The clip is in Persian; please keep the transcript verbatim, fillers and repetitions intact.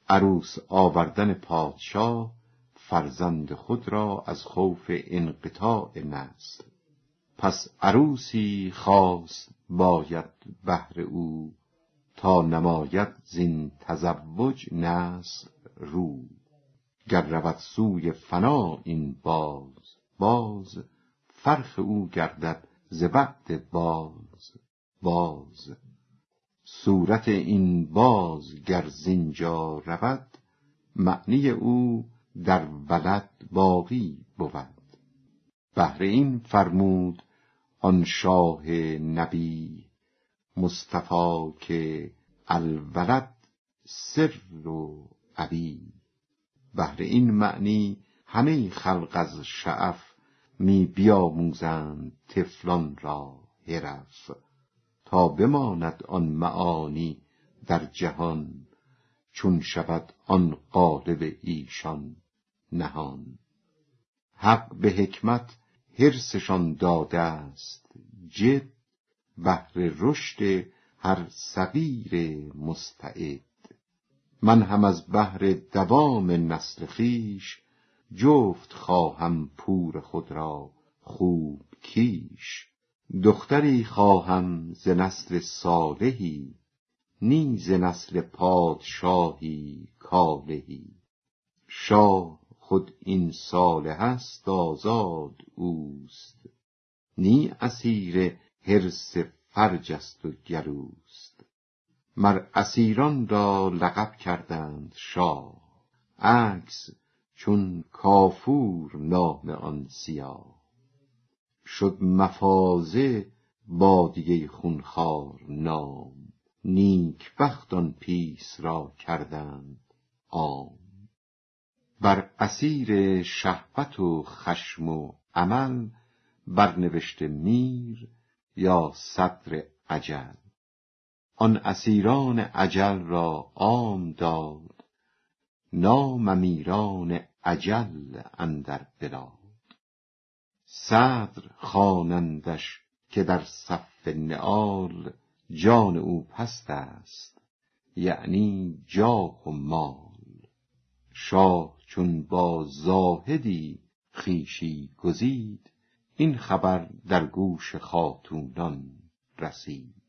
عروس آوردن پادشاه فرزند خود را از خوف انقطاع نسل. پس عروسی خاص باید بهر او، تا نماید زین تزوج نسل رو. گر رود سوی فنا این باز باز، فرخ او گردد ز بعد باز باز. صورت این باز گر زینجا رود، معنی او در ولد باقی بود. بهر این فرمود آن شاه نبی، مصطفی که الولد سر و ابی. بهر این معنی همه خلق از شعف، می بیاموزند طفلان را حرف. تا بماند آن معانی در جهان، چون شود آن قالب ایشان نهان. حق به حکمت حرصشان داده است جد، بهر رشد هر صغیر مستعد. من هم از بهر دوام نسل خویش، جفت خواهم پور خود را خوب کیش. دختری خواهم ز نسل صالحی، نی ز نسل پادشاهی کالهی. شاه خود این صالح است آزاد اوست، نی اسیر حرص فرج است و گلوست. مر اسیران را لقب کردند شاه، عکس چون کافور نام آن سیاه. شد مفازه بادیه خونخوار نام، نیک بخت آن پیس را کردند عام. بر اسیر شهوت و خشم و عمل، برنوشته میر یا صدر اجل. آن اسیران اجل را عام داد، نام امیران اجل اندر بلاد. صدر خوانندش که در صف نعال، جان او پست است یعنی جاه و مال. شاه چون با زاهدی خویشی گزید، این خبر در گوش خاتونان رسید.